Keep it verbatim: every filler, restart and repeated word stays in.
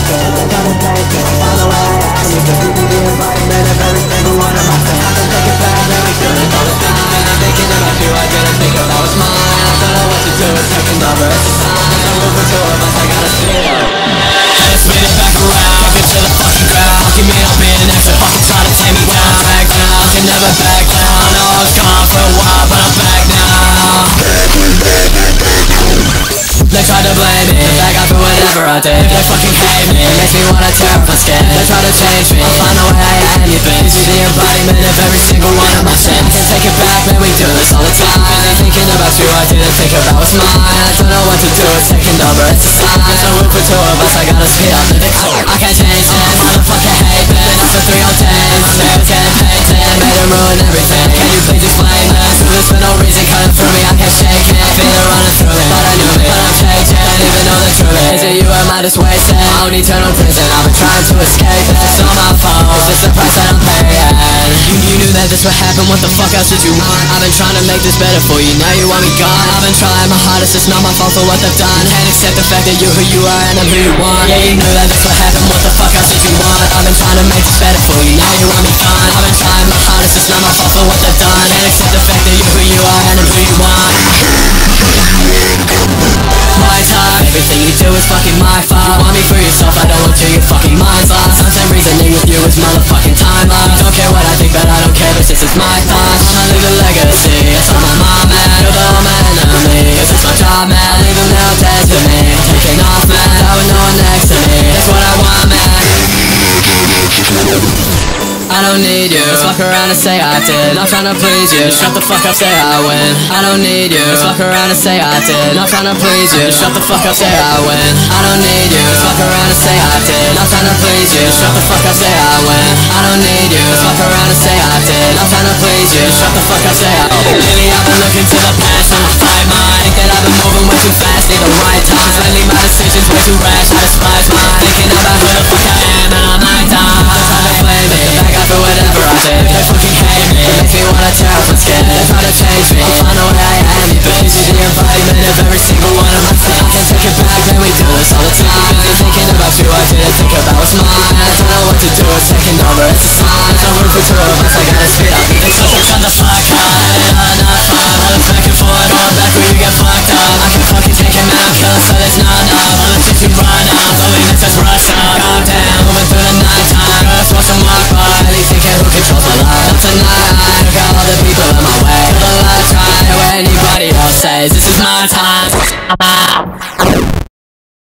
skin. They try to change me, find a way I am. You can see the environment of every single one of my sins. I can take it back, man, we shouldn't all the time. I'm thinking about you, I didn't think about what's mine. I don't know what to do, it's taking over, it's a sign. I'm moving to a bus, I gotta see it. Let's spin it back around, kick it to the fucking ground. Give me up in an extra fucking try to take me down. Back down, can never back down. I know I was gone for a while, but I'm back now. They try to blame me, back out for whatever I did. They fucking hate me, makes me wanna tear up my skin. They try to change me, I'll find a way I am, you bitch. You the embodiment of every single one of my sins. Can't take it back, man, we do this all the time. I'm thinking about you, I didn't think about what's mine. I don't know what to do, it's taking over, it's a sign. There's no room for two of us, I gotta speed up the victory. I can't change this, motherfucker hate this. After three whole days, my nails getting painted. Made them ruin everything, can you please explain this? Do this for no reason, cutting through me, I can't shake it. Feel it running through me, but I knew it, but I'm changing. Even though the truth is that you am I just wasted. I don't eternal prison, I've been trying to escape. It's not my fault, it's just the price that I'm paying. You, you knew that this would happen, what the fuck else did you want? I've been trying to make this better for you, now you want me gone. I've been trying my hardest, it's not my fault for what they've done. Can't accept the fact that you're who you are and I'm who you want. Yeah, you knew that this would happen, what the fuck else did you want? I've been trying to make this better for you, now you want me gone. I've been trying my hardest, it's not my fault for what they've done. Can't accept the fact that you're who you are and I'm who you want. My time, everything you do is fucking my fault. You want me for yourself, I don't want to, your fucking mind's lost. Sometimes reasoning with you is motherfucking time lost. Don't care what I think, but I don't care, but this is my thoughts. I'ma leave a legacy, it's on my mom, man. You're the home enemy, cause it's my job, man. Leave them now, test to me. Taking off, man, I with no one next to me. That's what I want, man. I don't need you, just fuck around and say I did. Not trying to please you, shut the fuck up, say I win. I don't need you, just fuck around and say I did. Not trying to please you, shut the fuck up, say I win. I don't need you, just fuck around and say I did. Not trying to please you, shut the fuck up, say I win. I don't need you, just fuck around and say I did. Not trying to please you, shut the fuck up, say I win. Lately I've been looking to the past, trying to fight mine. Think that I've been moving way too fast, need the right time. Lately my decisions way too rash, I despise mine. Thinking about who the fuck I am and I'm my time. They're trying to blame me, back out for whatever I did. They fucking hate me, makes me wanna tear up my skin. They try to change me, I'll find a way I am, you bitch. You the embodiment of every single one of my sins. Can't take it back, man, we do this all the time. I'm thinking about you, I didn't think about what's mine. I don't know what to do, it's taking over, it's a sign. There's no room for two of us, I gotta speed up. It's so shut the fuck up, I'm not fine. All this back and forth, all back where you get fucked up. I can fucking take him out, kill us, so there's not enough. All the chicks you run up, loneliness is rust up. Calm down, moving through the night time. Girls watch them walk by, at least they care who controls my life. Not tonight, look at all the people in my way. Kill the light, try where anybody else says this is my time.